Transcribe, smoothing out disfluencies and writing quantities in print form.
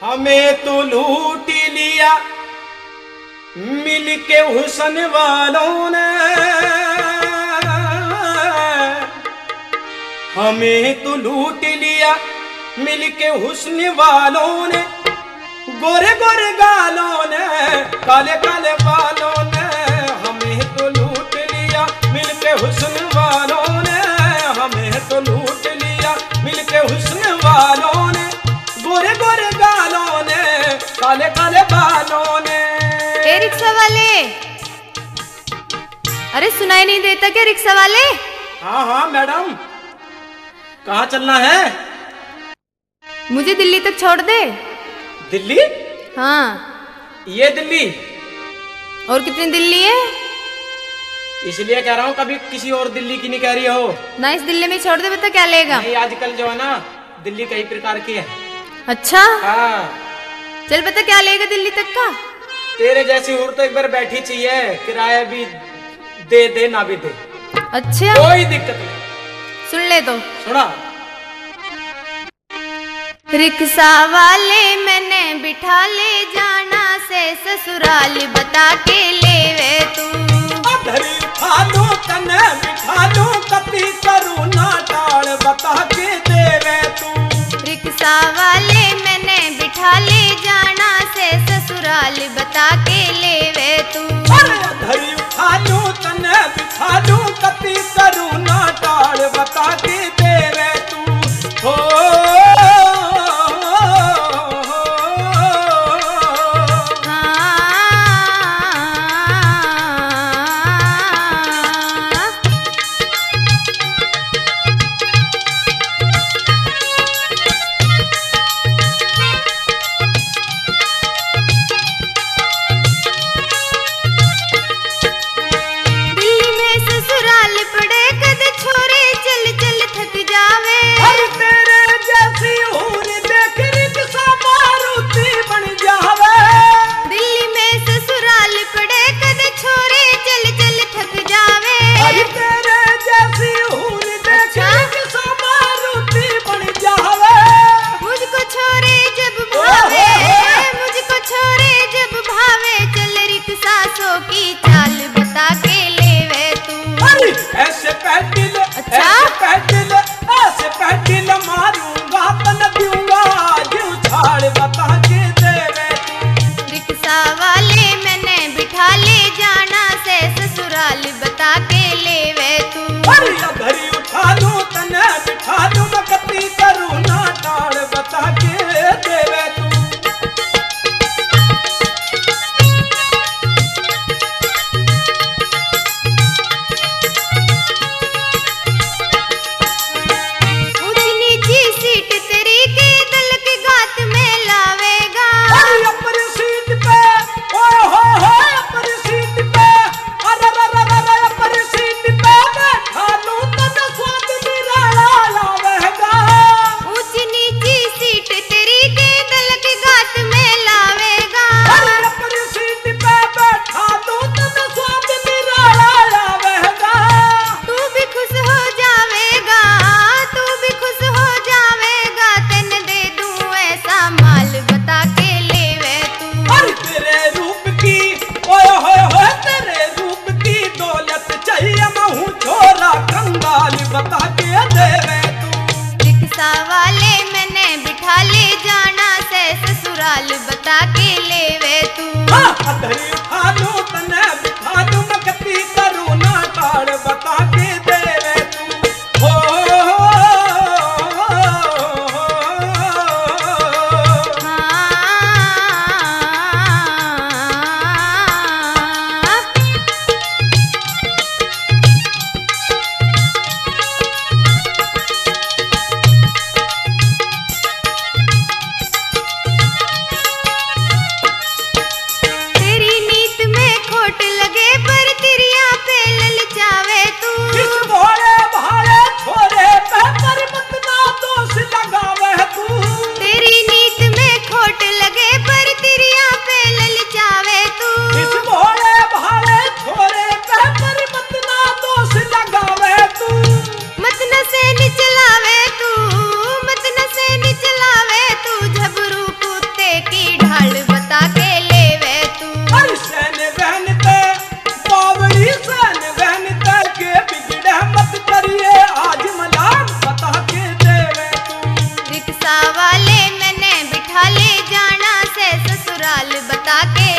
हमें तो लूट लिया मिलके हुस्न वालों ने, हमें तो लूट लिया मिलके हुस्न वालों ने, गोरे गोरे गालों ने, काले काले बालों ने, हमें तो लूट लिया मिलके हुस्न वालों ने, हमें तो लूट लिया मिलके हुस्न वालों ने, गोरे गोरे गालों ने, काले काले बालों ने। ए रिक्शा वाले, अरे सुनाई नहीं देता क्या रिक्शा वाले? हाँ हाँ मैडम, कहाँ चलना है? मुझे दिल्ली तक छोड़ दे। दिल्ली? हाँ। ये दिल्ली? और कितनी दिल्ली है? इसलिए कह रहा हूँ, कभी किसी और दिल्ली की नहीं कह रही हो। ना इस दिल्ली में छोड़ दे, बता क्या लेगा? नहीं, आजकल जो है ना दिल्ली कई प्रकार की है। अच्छा हाँ। चल बता क्या लेगा दिल्ली तक का? तेरे जैसी हूर तो एक बार बैठी चाहिए, किराया भी दे दे ना भी दे। अच्छा कोई दिक्कत नहीं। सुन ले तो सुना। रिक्शा वाले मैंने बिठा ले जाना से ससुराल, बता के लेवे तू। अधरी उठा लूं तने बिठा लूं, कती करूं ना टाल, बता के देवे तू। रिक्शा वाले मैंने बिठा ले जाना से ससुराल, बता के लेवे तू। अधरी उठा लूं तने बिठा लूं, कती करूं ना टाल, बता के देवे तू। हो तेरी बता के